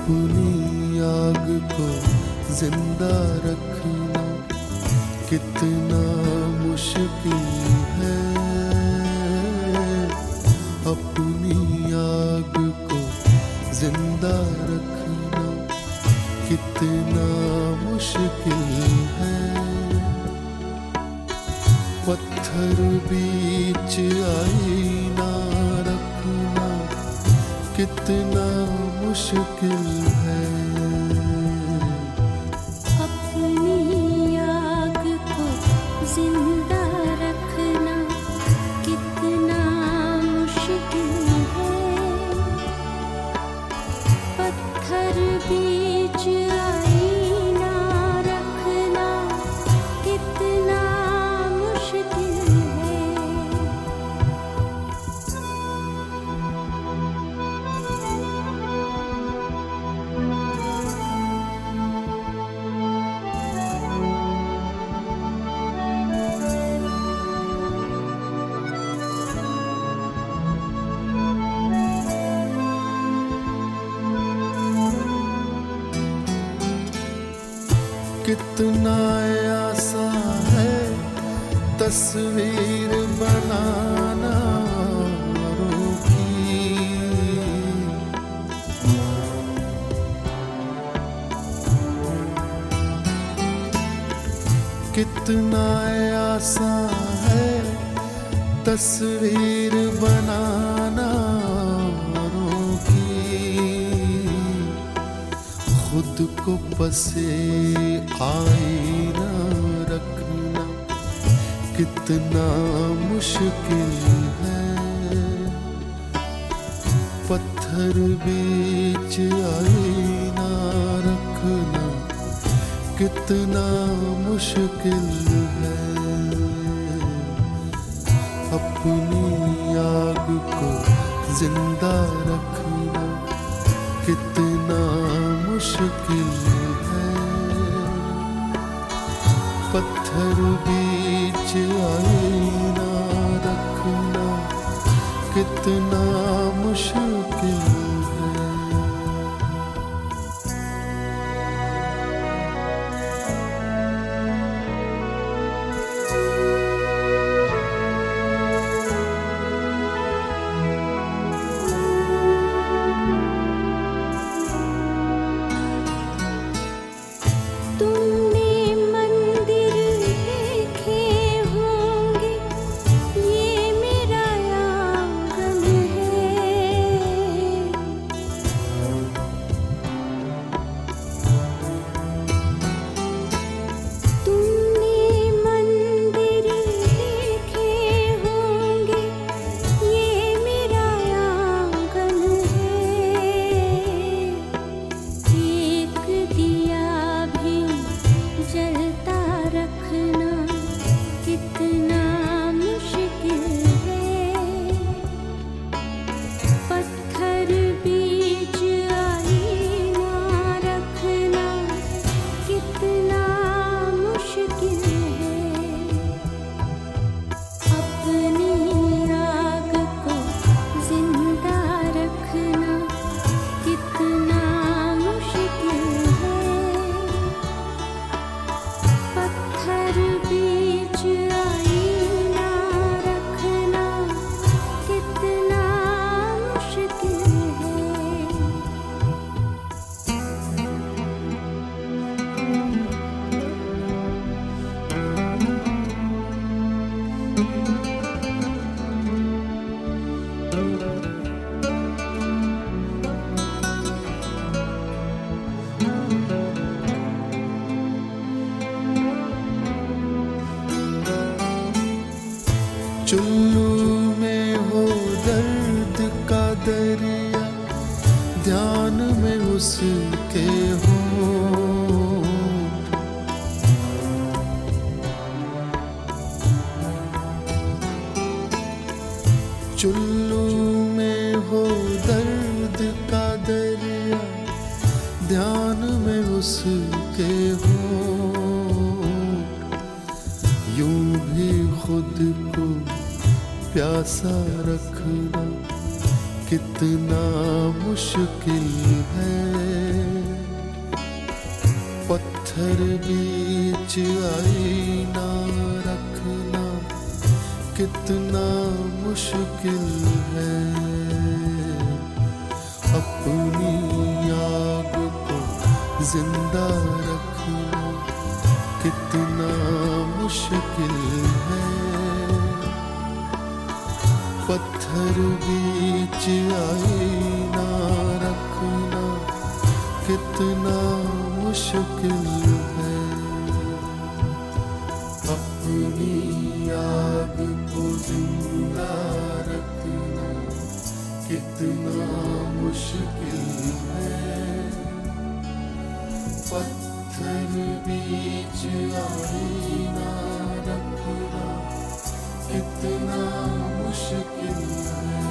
अपनी आग को जिंदा रखना कितना मुश्किल है। अपनी आग को जिंदा रखना कितना मुश्किल है। पत्थर बीच आईना रखना कितना मुश्किल है। अपनी आग को जिंदा रखना कितना मुश्किल है। पत्थर बीच आईना रखना कितना मुश्किल है। कितना आसान है तस्वीर बनाना औरों की। कितना आसान है तस्वीर बनाना औरों की। खुद को बसे आईना रखना कितना मुश्किल है। पत्थर बीच आईना रखना कितना मुश्किल है। अपनी आग को जिंदा रखना कितना मुश्किल है। पत्थर बीच आईना रखना कितना मुश्किल है। तुमने मंदिर देखे होंगे, ये मेरा आंगन है। तुमने मंदिर देखे होंगे, ये मेरा आंगन है। एक दिया जलता रखना कितना मुश्किल है। पत्थर बीच आईना रखना कितना मुश्किल है। अपनी आग को जिंदा रखना कितना मुश्किल है। पत्थर बीच आईना रखना कितना मुश्किल है। चुल्लू में हो दर्द का दरिया, ध्यान में उसके हो। चुल्लू में हो दर्द का दरिया, ध्यान में उसके हो। यूं भी खुद को प्यासा रखना कितना मुश्किल है। पत्थर बीच आईना रखना कितना मुश्किल है, अपनी आग को जिंदा रखना कितना मुश्किल है। पत्थर बीच आईना रखना कितना मुश्किल है, अपनी आग को जिंदा रखना कितना मुश्किल है। पत्थर बीच आईना रखना कितना मुश्किल है।